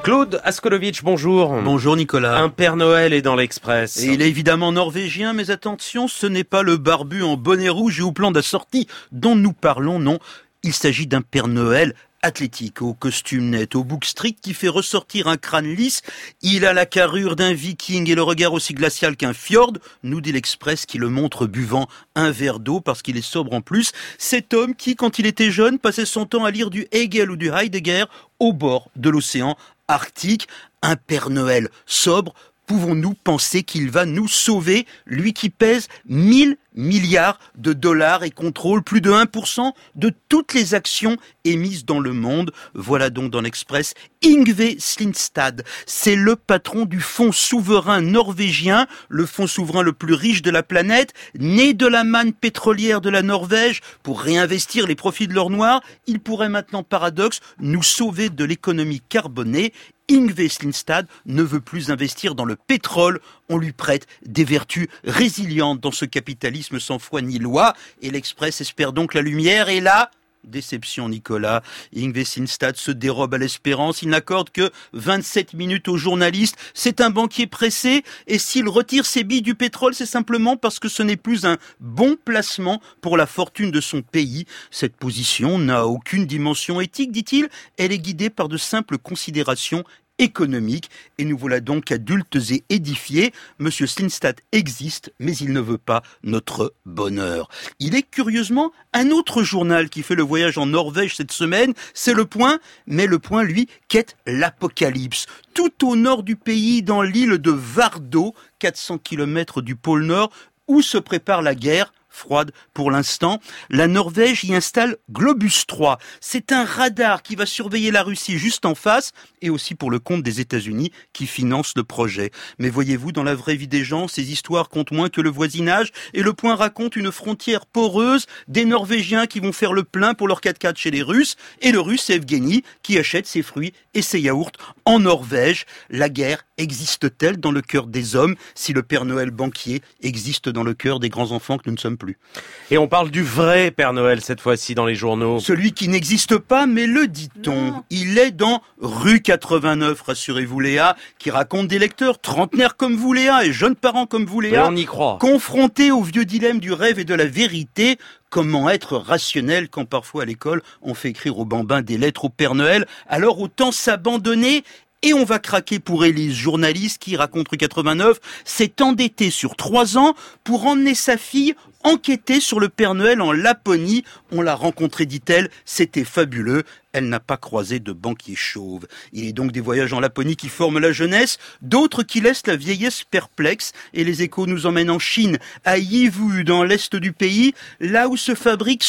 Claude Askolovitch, bonjour. Bonjour Nicolas. Un Père Noël est dans l'Express. Et il est évidemment norvégien, mais attention, ce n'est pas le barbu en bonnet rouge et au plan d'assorti dont nous parlons, non. Il s'agit d'un Père Noël athlétique, au costume net, au bouc strict qui fait ressortir un crâne lisse. Il a la carrure d'un viking et le regard aussi glacial qu'un fjord, nous dit l'Express qui le montre buvant un verre d'eau parce qu'il est sobre en plus. Cet homme qui, quand il était jeune, passait son temps à lire du Hegel ou du Heidegger au bord de l'océan Arctique. Un Père Noël sobre, pouvons-nous penser qu'il va nous sauver, lui qui pèse 1000 milliards de dollars et contrôle plus de 1% de toutes les actions émises dans le monde? Voilà donc dans l'Express Yngve Slyngstad. C'est le patron du fonds souverain norvégien, le fonds souverain le plus riche de la planète, né de la manne pétrolière de la Norvège pour réinvestir les profits de l'or noir. Il pourrait maintenant, paradoxe, nous sauver de l'économie carbonée. Yngve Slyngstad ne veut plus investir dans le pétrole. On lui prête des vertus résilientes dans ce capitalisme sans foi ni loi. Et l'Express espère donc la lumière. Et là, déception Nicolas. Yngve Slyngstad se dérobe à l'espérance. Il n'accorde que 27 minutes aux journalistes. C'est un banquier pressé. Et s'il retire ses billes du pétrole, c'est simplement parce que ce n'est plus un bon placement pour la fortune de son pays. Cette position n'a aucune dimension éthique, dit-il. Elle est guidée par de simples considérations économique, et nous voilà donc adultes et édifiés. Monsieur Slyngstad existe, mais il ne veut pas notre bonheur. Il est curieusement un autre journal qui fait le voyage en Norvège cette semaine, c'est Le Point, mais Le Point, lui, quête l'apocalypse. Tout au nord du pays, dans l'île de Vardø, 400 km du pôle Nord, où se prépare la guerre, froide pour l'instant, la Norvège y installe Globus 3. C'est un radar qui va surveiller la Russie juste en face et aussi pour le compte des États-Unis qui financent le projet. Mais voyez-vous, dans la vraie vie des gens, ces histoires comptent moins que le voisinage et Le Point raconte une frontière poreuse des Norvégiens qui vont faire le plein pour leur 4x4 chez les Russes et le Russe Evgeny qui achète ses fruits et ses yaourts en Norvège. La guerre existe-t-elle dans le cœur des hommes si le Père Noël banquier existe dans le cœur des grands enfants que nous ne sommes plus? Et on parle du vrai Père Noël cette fois-ci dans les journaux. Celui qui n'existe pas, mais le dit-on. Non. Il est dans Rue 89, rassurez-vous Léa, qui raconte des lecteurs trentenaires comme vous Léa et jeunes parents comme vous Léa. Mais on y croit. Confrontés au vieux dilemme du rêve et de la vérité. Comment être rationnel quand parfois à l'école on fait écrire aux bambins des lettres au Père Noël? Alors autant s'abandonner. Et on va craquer pour Élise, journaliste qui, raconte Rue 89, s'est endettée sur 3 ans pour emmener sa fille enquêter sur le Père Noël en Laponie. On l'a rencontré, dit-elle, c'était fabuleux. Elle n'a pas croisé de banquier chauve. Il est donc des voyages en Laponie qui forment la jeunesse, d'autres qui laissent la vieillesse perplexe. Et les échos nous emmènent en Chine, à Yiwu, dans l'est du pays, là où se fabriquent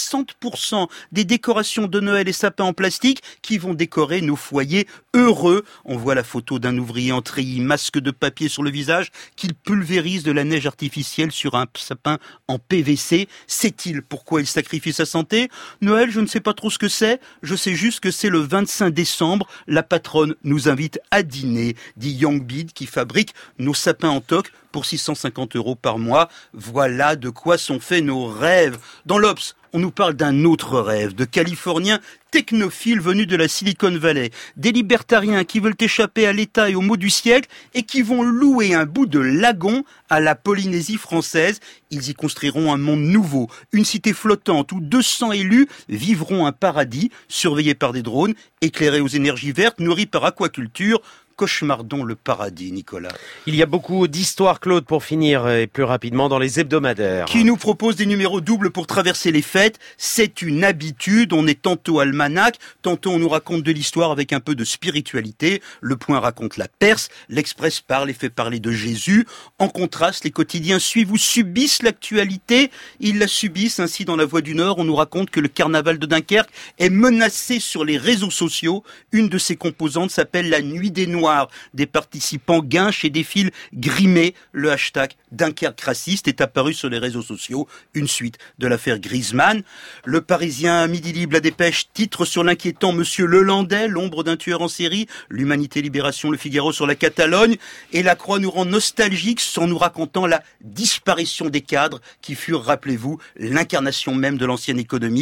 60% des décorations de Noël et sapins en plastique qui vont décorer nos foyers heureux. On voit la photo d'un ouvrier en treillis, masque de papier sur le visage, qu'il pulvérise de la neige artificielle sur un sapin en PVC. Sait-il pourquoi il sacrifie sa santé? Noël, je ne sais pas trop ce que c'est. Je sais juste que c'est le 25 décembre. La patronne nous invite à dîner, dit Youngbid, qui fabrique nos sapins en toc pour 650 € par mois. Voilà de quoi sont faits nos rêves. Dans l'Obs, on nous parle d'un autre rêve, de Californiens technophiles venus de la Silicon Valley, des libertariens qui veulent échapper à l'État et au mot du siècle et qui vont louer un bout de lagon à la Polynésie française. Ils y construiront un monde nouveau, une cité flottante où 200 élus vivront un paradis, surveillés par des drones, éclairés aux énergies vertes, nourris par aquaculture. Cauchemardons le paradis, Nicolas. Il y a beaucoup d'histoires, Claude, pour finir, et plus rapidement dans les hebdomadaires. Qui nous propose des numéros doubles pour traverser les fêtes. C'est une habitude. On est tantôt almanach, tantôt on nous raconte de l'histoire avec un peu de spiritualité. Le Point raconte la Perse. L'Express parle et fait parler de Jésus. En contraste, les quotidiens suivent ou subissent l'actualité. Ils la subissent. Ainsi, dans La Voix du Nord, on nous raconte que le carnaval de Dunkerque est menacé sur les réseaux sociaux. Une de ses composantes s'appelle la Nuit des Noirs. Des participants guinchent et défilent grimés. Le hashtag Dunkerque raciste est apparu sur les réseaux sociaux. Une suite de l'affaire Griezmann. Le Parisien, Midi Libre, La Dépêche, titre sur l'inquiétant Monsieur Lelandais, l'ombre d'un tueur en série. L'Humanité, Libération, Le Figaro sur la Catalogne. Et La Croix nous rend nostalgiques en nous racontant la disparition des cadres qui furent, rappelez-vous, l'incarnation même de l'ancienne économie.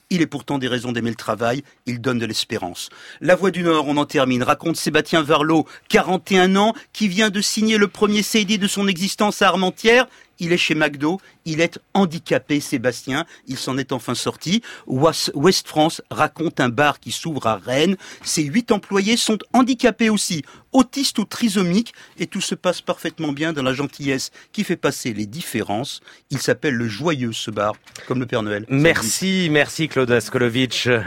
Il est pourtant des raisons d'aimer le travail, il donne de l'espérance. La Voix du Nord, on en termine, raconte Sébastien Varlot, 41 ans, qui vient de signer le premier CD de son existence à Armentières. Il est chez McDo, il est handicapé, Sébastien, il s'en est enfin sorti. Ouest France raconte un bar qui s'ouvre à Rennes. Ses 8 employés sont handicapés aussi, autistes ou trisomiques, et tout se passe parfaitement bien dans la gentillesse qui fait passer les différences. Il s'appelle le Joyeux, ce bar, comme le Père Noël. Merci Claude Askolovitch.